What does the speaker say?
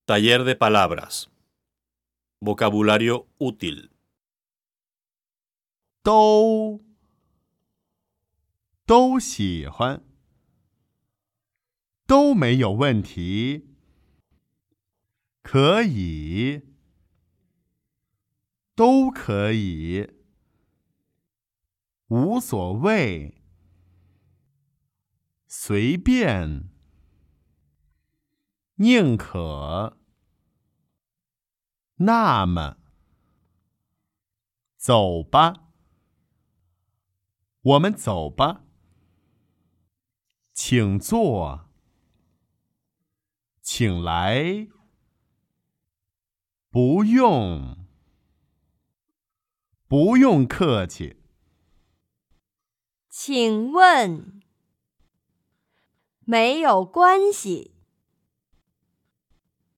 Taller de palabras. Vocabulario útil. 都喜欢，都没有问题，可以，都可以，无所谓，随便，宁可，那么，走吧，我们走吧，请坐，请来，不用，不用客气。 请问，没有关系。